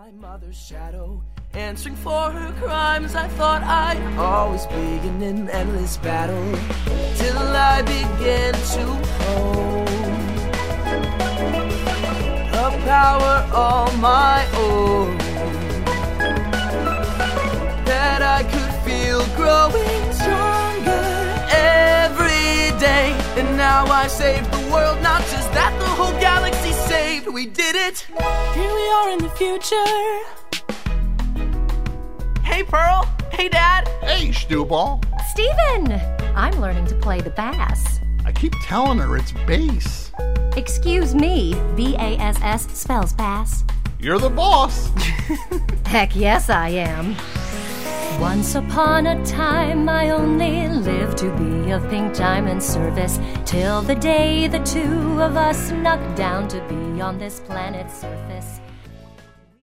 My mother's shadow, answering for her crimes. I thought I'd always be in an endless battle, till I began to hold a power all my own, that I could feel growing stronger every day. And now I saved the world, not just that, the whole galaxy saved. We did it. Here we are in the future. Hey, Pearl. Hey, Dad. Hey, Stewball. Steven! I'm learning to play the bass. I keep telling her it's bass. Excuse me, B-A-S-S spells bass. You're the boss. Heck yes, I am. Once upon a time, I only lived to be of Pink Diamond service, till the day the two of us snuck down to be on this planet's surface.